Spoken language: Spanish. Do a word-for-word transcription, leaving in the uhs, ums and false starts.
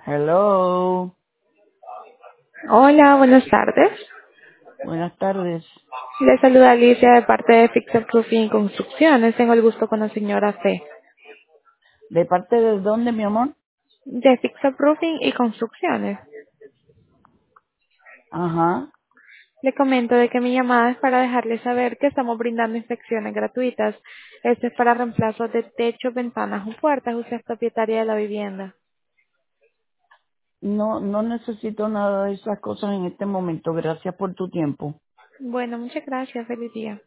Hello, Hola, buenas tardes. buenas tardes. Le saluda Alicia de parte de Fix Up Roofing y Construcciones. Tengo el gusto con la señora C. ¿De parte de dónde, mi amor? De Fix Up Roofing y Construcciones. Ajá. Le comento de que mi llamada es para dejarle saber que estamos brindando inspecciones gratuitas. Este es para reemplazo de techos, ventanas o puertas. Usted es propietaria de la vivienda. No, no necesito nada de esas cosas en este momento. Gracias por tu tiempo. Bueno, muchas gracias. Feliz día.